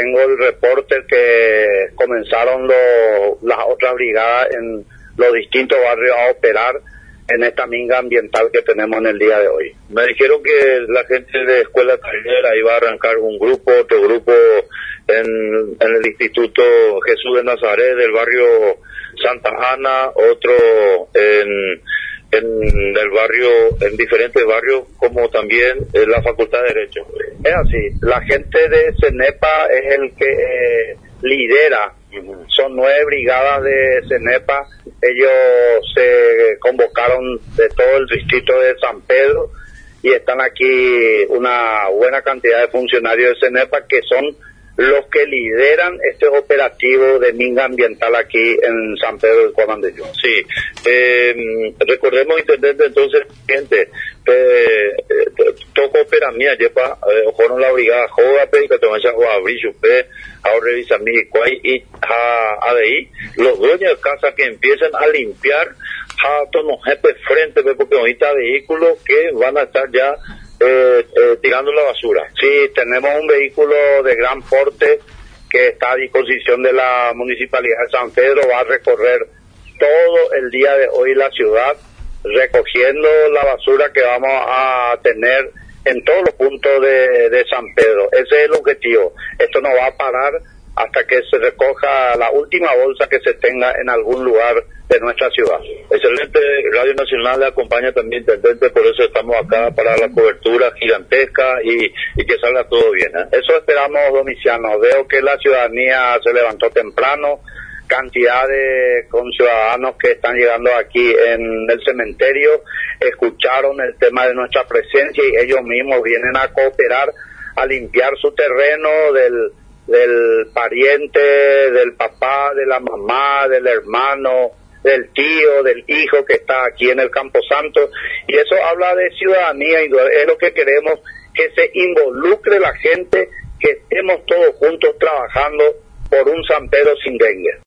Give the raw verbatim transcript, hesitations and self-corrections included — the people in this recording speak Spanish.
tengo el reporte que comenzaron lo, las otras brigadas en los distintos barrios a operar en esta minga ambiental que tenemos en el día de hoy. Me dijeron que la gente de Escuela Taller iba a arrancar un grupo, otro grupo en, en el Instituto Jesús de Nazaret del barrio Santa Ana, otro en, en el barrio, en diferentes barrios, como también en la Facultad de Derecho. Es así, la gente de CENEPA es el que eh, lidera, son nueve brigadas de CENEPA, ellos se convocaron de todo el distrito de San Pedro y están aquí una buena cantidad de funcionarios de CENEPA que son los que lideran este operativo de minga ambiental aquí en San Pedro del Cuadrandillo. Sí, eh, recordemos, intendente, entonces, gente, eh, toco opera mía, lleva, eh, ojoron la brigada joda, pe, que te vaya a abrir su pe, a revisar mi cuay y a, a de ahí, los dueños de casa que empiezan a limpiar, a todos los jefes frente, pe, porque ahorita vehículos que van a estar ya Eh, eh, tirando la basura. Sí, tenemos un vehículo de gran porte que está a disposición de la Municipalidad de San Pedro, va a recorrer todo el día de hoy la ciudad, recogiendo la basura que vamos a tener en todos los puntos de, de San Pedro. Ese es el objetivo. Esto no va a parar hasta que se recoja la última bolsa que se tenga en algún lugar de nuestra ciudad. Excelente, Radio Nacional le acompaña también, intendente, por eso estamos acá para la cobertura gigantesca y, y que salga todo bien, ¿eh? Eso esperamos, Domiciano. Veo que la ciudadanía se levantó temprano, cantidad de conciudadanos que están llegando aquí en el cementerio, escucharon el tema de nuestra presencia y ellos mismos vienen a cooperar, a limpiar su terreno del del pariente, del papá, de la mamá, del hermano, del tío, del hijo que está aquí en el Camposanto, y eso habla de ciudadanía y es lo que queremos, que se involucre la gente, que estemos todos juntos trabajando por un San Pedro sin dengue.